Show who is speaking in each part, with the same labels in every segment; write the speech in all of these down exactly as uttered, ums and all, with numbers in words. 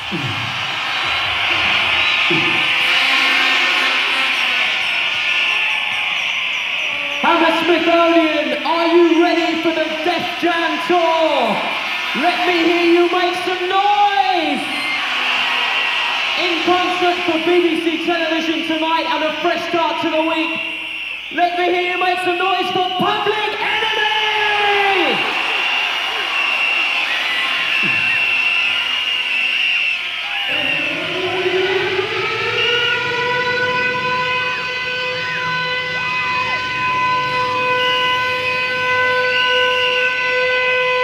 Speaker 1: Hammersmithonian, are you ready for the Def Jam Tour? Let me hear you make some noise! In concert for B B C television tonight and a fresh start to the week, let me hear you make some noise for Public Enemy!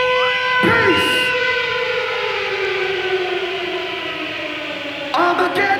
Speaker 2: Armageddon!